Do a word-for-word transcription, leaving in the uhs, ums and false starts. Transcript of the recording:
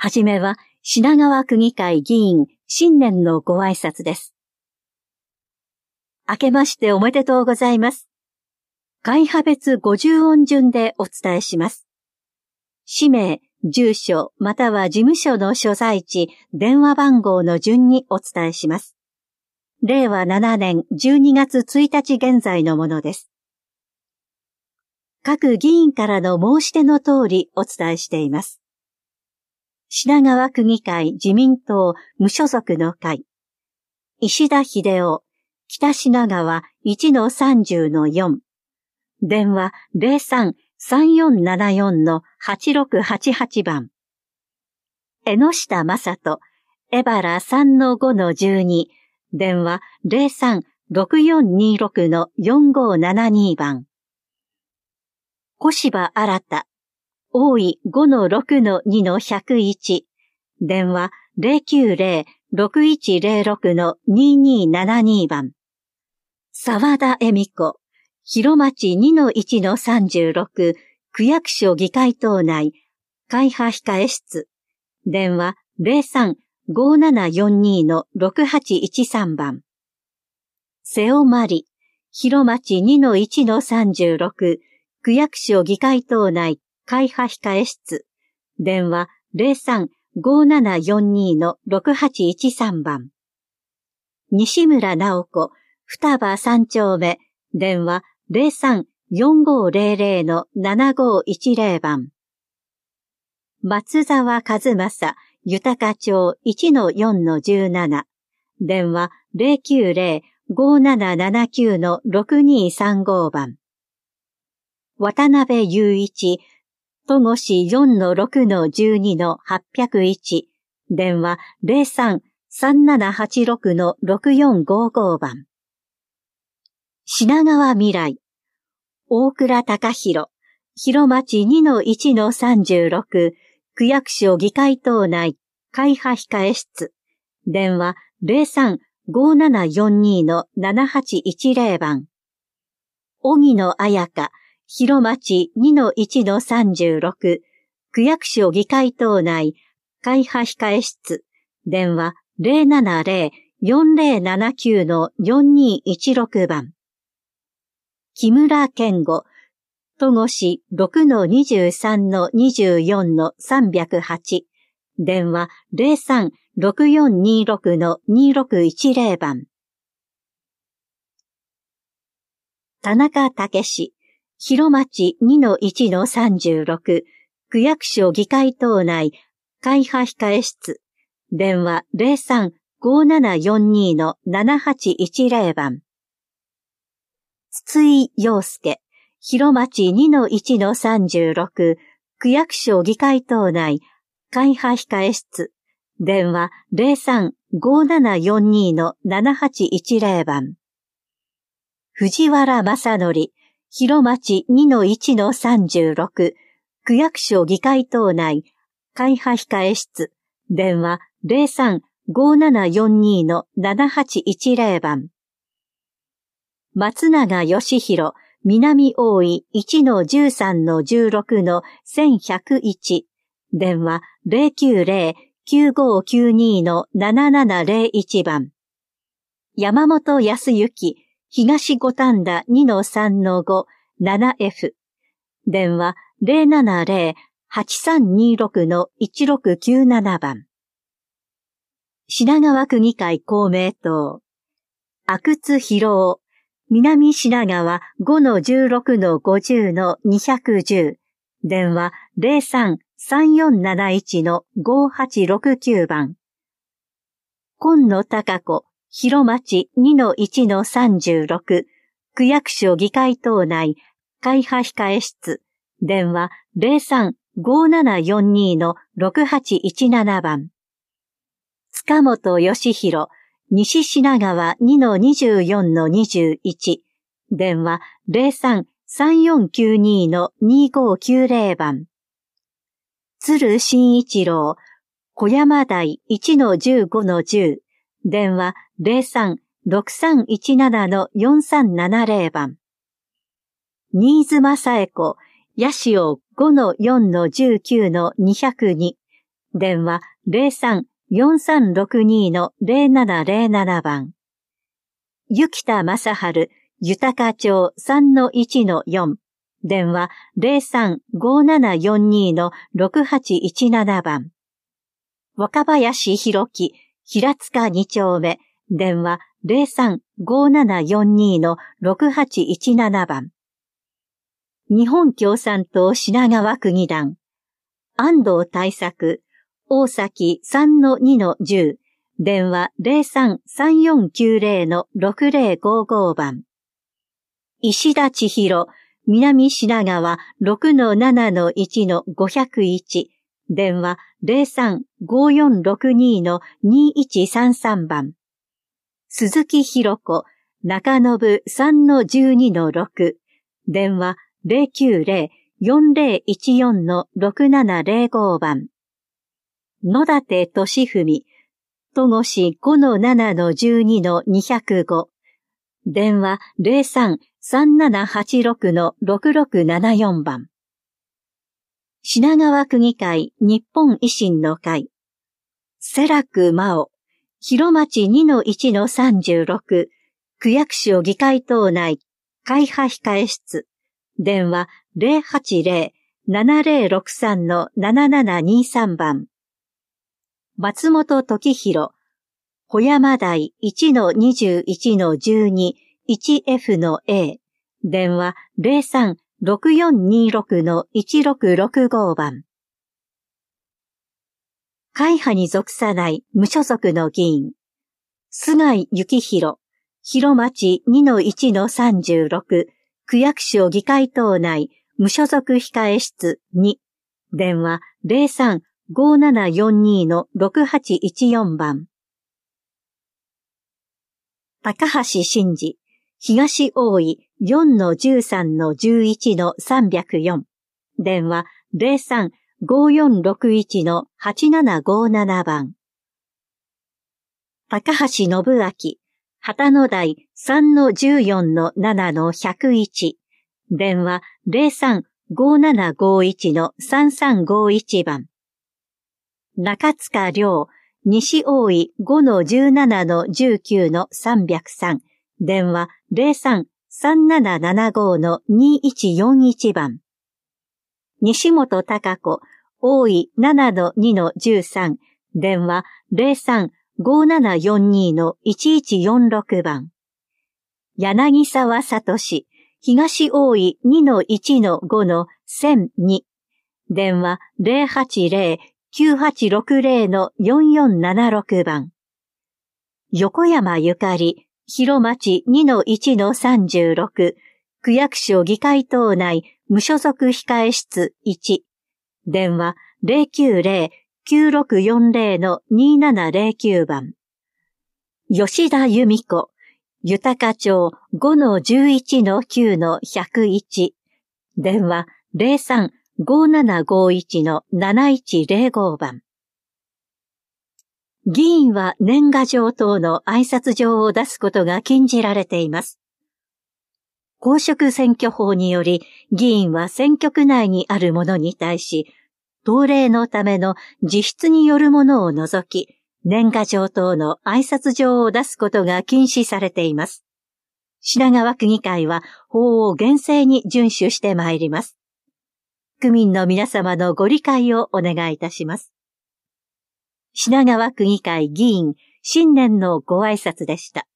はじめは品川区議会議員新年のご挨拶です。明けましておめでとうございます。会派別ごじゅう音順でお伝えします。氏名、住所または事務所の所在地、電話番号の順にお伝えします。れいわななねんじゅうにがつついたち現在のものです。各議員からの申し出の通りお伝えしています。品川区議会自民党無所属の会。石田秀夫、北品川 いちのさんじゅうのよん。電話 ゼロさん さんよんななよん はちろくはちはち 番。江下正人、江原 さんのごのじゅうに。電話 ゼロさん ろくよんにろく よんごななに 番。小柴新、大井 ごのろくのにのひゃくいち。電話 ゼロきゅうゼロ ろくいちゼロろく ににななに 番。沢田恵美子、広町 にのいちのさんじゅうろく、区役所議会棟内、会派控え室。電話 ゼロさん ごななよんに ろくはちいちさん 番。瀬尾まり、広町 にのいちのさんじゅうろく、区役所議会棟内、会派控え室。電話 ゼロさん ごななよんに ろくはちいちさん 番。西村直子、双葉三丁目。電話 ゼロさん よんごゼロゼロ ななごいちゼロ 番。松沢和正、豊町 いちのよんのじゅうなな。電話 ゼロきゅうゼロ ごななななきゅう ろくにさんご 番。渡辺雄一、戸越 よんのろくのじゅうにのはっぴゃくいち。電話 ゼロさん さんななはちろく ろくよんごご 番。品川未来、大倉隆弘、広町 にのいちのさんじゅうろく、区役所議会棟内、会派控え室。電話 ゼロさん ごななよんに ななはちいちゼロ 番。荻野彩香、広町 にのいちのさんじゅうろく、区役所議会棟内、会派控え室。電話 ゼロななゼロ よんゼロななきゅう よんにいちろく 番。木村健吾、戸越 ろくのにじゅうさんのにじゅうよんのさんびゃくはち。電話 ゼロさん ろくよんにろく にろくいちゼロ 番。田中武史、広町 にのいちのさんじゅうろく、区役所議会棟内、会派控え室。電話 ゼロさん ごななよんに ななはちいちゼロ 番。筒井陽介、広町 にのいちのさんじゅうろく、区役所議会棟内、会派控え室。電話 ゼロさん ごななよんに ななはちいちゼロ 番。藤原正則、広町 にのいちのさんじゅうろく、区役所議会棟内、会派控え室。電話 ゼロさん ごななよんに ななはちいちゼロ 番。松永義弘、南大井 いちのじゅうさんのじゅうろくのせんひゃくいち。電話 ゼロきゅうゼロ きゅうごきゅうに ななななゼロいち 番。山本康之、東五反田 にのさんのご、ななエフ。電話 ゼロななゼロ はちさんにろく いちろくきゅうなな 番。品川区議会公明党。阿久津博夫、南品川 ごのじゅうろくのごじゅうのにひゃくじゅう。電話 ゼロさん さんよんなないち ごはちろくきゅう 番。今野貴子、広町 にのいちのさんじゅうろく、区役所議会棟内、会派控え室。電話 ゼロさん ごななよんに ろくはちいちなな 番。塚本義弘、西品川 にのにじゅうよんのにじゅういち。電話 ゼロさん さんよんきゅうに にごきゅうゼロ 番。鶴真一郎、小山台 いちのじゅうごのじゅう。電話 ゼロさん ろくさんいちなな よんさんななゼロ 番。新妻紗恵子、八潮 ごのよんのじゅうきゅうのにひゃくに。 電話 ゼロさん よんさんろくに ゼロななゼロなな 番。雪田正春、豊町 さんのいちのよん。電話 ゼロさん ごななよんに ろくはちいちなな 番。若林博樹、平塚に丁目。電話 ゼロさん ごななよんに ろくはちいちなな 番。日本共産党品川区議団。安藤大作、大崎 さんのにのじゅう。電話 ゼロさん さんよんきゅうゼロ ろくゼロごご 番。石田千尋、南品川 ろくのななのいちのごひゃくいち。電話 ゼロさん ごよんろくに にいちさんさん 番。鈴木博子、中延 さんのじゅうにのろく。電話 ゼロきゅうゼロ よんゼロいちよん ろくななゼロご 番。野立俊文、戸越 ごのななのじゅうにのにひゃくご。電話 ゼロさん さんななはちろく ろくろくななよん 番。品川区議会日本維新の会。世楽真央、広町 にのいちのさんじゅうろく。区役所議会棟内、会派控え室。電話 ゼロはちゼロ ななゼロろくさん ななななにさん 番。松本時弘、小山台 いちのにじゅういちのじゅうに いちエフ の A。電話 ゼロさん ろくよんにろく いちろくろくご 番。会派に属さない無所属の議員。菅井幸弘、広町 にのいちのさんじゅうろく。区役所議会棟内、無所属控え室に。電話 ゼロさん ごななよんに ろくはちいちよん 番。高橋真嗣、東大井 よんのじゅうさんのじゅういちのさんびゃくよん。電話 ゼロさん ごよんろくいち はちななごなな 番。高橋信明、旗の台 さんのじゅうよんのななのひゃくいち。電話 ゼロさん ごななごいち さんさんごいち 番。中塚亮、西大井 ごのじゅうななのじゅうきゅうのさんびゃくさん。電話 ゼロさん さんななななごのにいちよんいち 番。西本孝子、大井 ななのにのじゅうさん。電話 ゼロさん ごななよんに いちいちよんろく 番。柳沢聡、東大井 にのいちのごのせんに。電話 ゼロはちゼロ きゅうはちろくゼロのよんよんななろく 番。横山ゆかり、広町 にのいちのさんじゅうろく。区役所議会棟内、無所属控え室いち。電話 ゼロきゅうゼロ きゅうろくよんゼロのにななゼロきゅう 番。吉田由美子、豊町 ごのじゅういちのきゅうのひゃくいち。電話 ゼロさん ごななごいちのなないちゼロご 番。議員は年賀状等の挨拶状を出すことが禁じられています。公職選挙法により、議員は選挙区内にあるものに対し、党令のための自筆によるものを除き、年賀状等の挨拶状を出すことが禁止されています。品川区議会は法を厳正に遵守してまいります。区民の皆様のご理解をお願いいたします。品川区議会議員新年のご挨拶でした。